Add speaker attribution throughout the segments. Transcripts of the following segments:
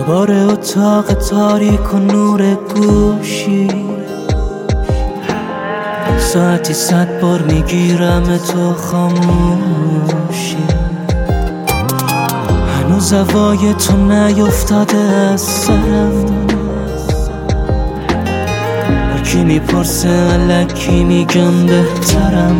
Speaker 1: دوباره اتاق تاریک و نور گوشی، ساعتی 100 بار میگیرم تو خاموشی. هنوز هوای تو نیفتاده از سرم، هرکی میپرسه الکی میگم بهترم.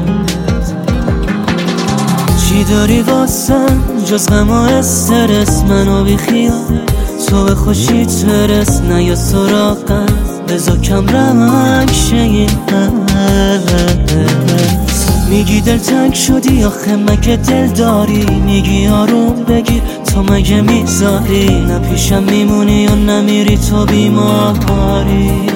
Speaker 1: چی داری واسم جز غم و استرس؟ منو بی خیال تو به خوشیت برس، نیا سراغم بذار کم رنگ شه این حس. میگی دل تنگ شدی آخه مگه دل داری؟ میگی آروم بگیر تو مگه میذاری؟ نه پیشم میمونی یا نمیری تو بیماری؟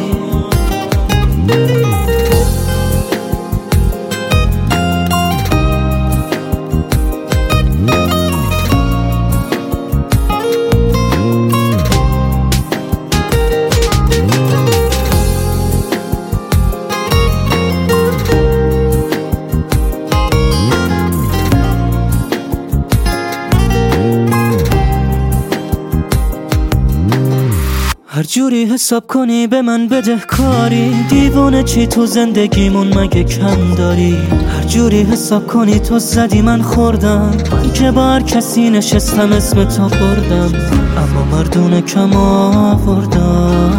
Speaker 1: هر جوری حساب کنی به من بدهکاری، دیوانه چی تو زندگیمون مگه کم داری؟ هر جوری حساب کنی تو زدی من خوردم، من که با هر کسی نشستم اسم تو بردم، اما مردونه کم آوردم.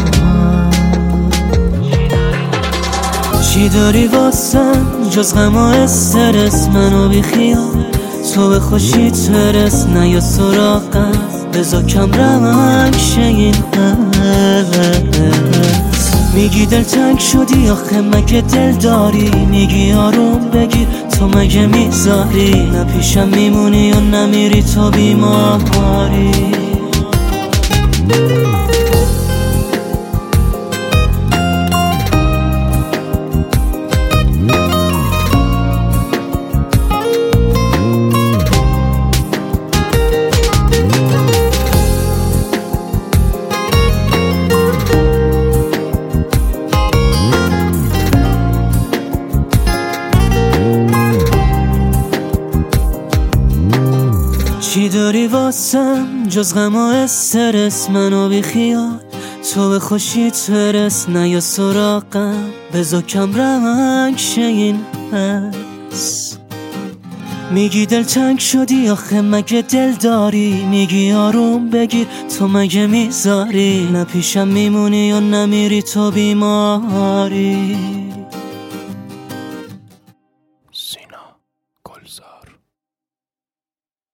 Speaker 1: چی داری واسم جز غم و استرس؟ منو بی خیال تو به خوشیت برس، نیا سراغم بذار کم رنگ شه این حس. میگی دل تنگ شدی آخه مگه دل داری؟ میگی آروم بگیر تو مگه میذاری؟ نه پیشم میمونی یا نمیری تو بیماری؟ چی داری واسم جز غم و استرس؟ منو بی خیال تو به خوشیت برس، نیا سراغم بذار کم رنگ شه این حس. میگی دل تنگ شدی آخه مگه دل داری؟ میگی آروم بگیر تو مگه میذاری؟ نه پیشم میمونی یا نمیری تو بیماری؟
Speaker 2: سینا گلزار.